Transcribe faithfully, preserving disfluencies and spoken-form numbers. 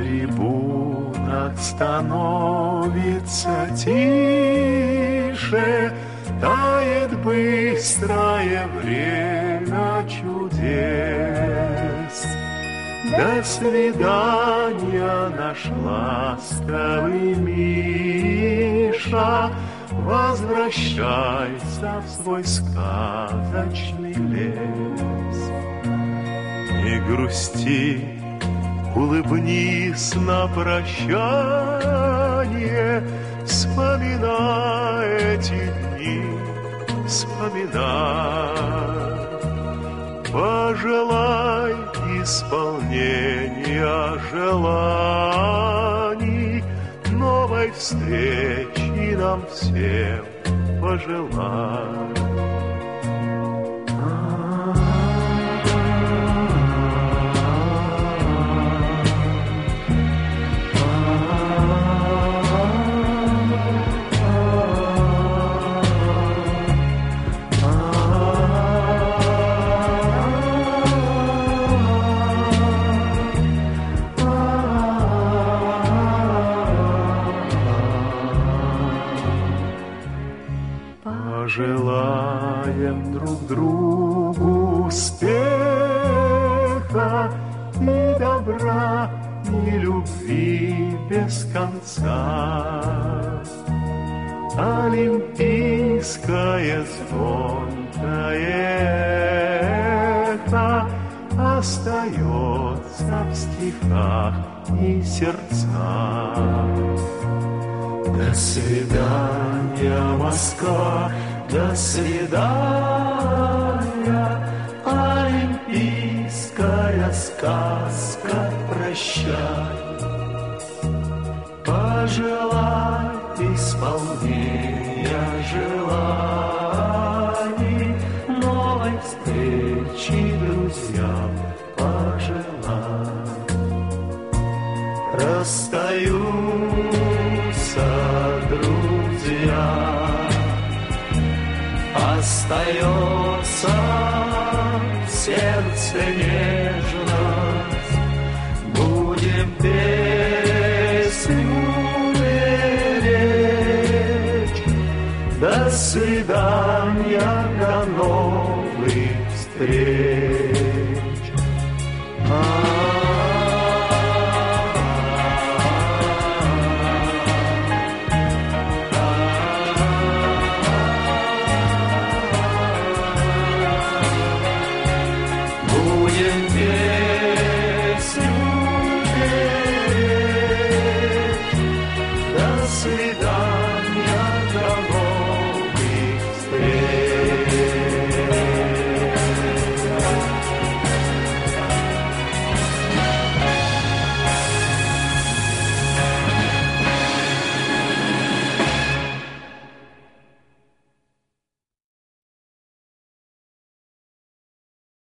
трибунах становится тише, тает быстрое время чудес. До свидания, наш ласковый Миша, возвращайся в свой сказочный лес. Не грусти, улыбнись на прощание, вспоминай эти дни, вспоминай. Пожелай исполнения желаний, новой встречи нам всем пожелай. Желаем друг другу успеха и добра, и любви без конца. Олимпийское звонкое эхо остается в стихах и сердцах. До свидания, Москва, до свидания, олимпийская сказка, прощай. Пожелай исполнения желаний, новой встречи друзьям пожелай. Расстаются друзья, остается в сердце нежность, будем песню беречь. До свидания, до новых встреч.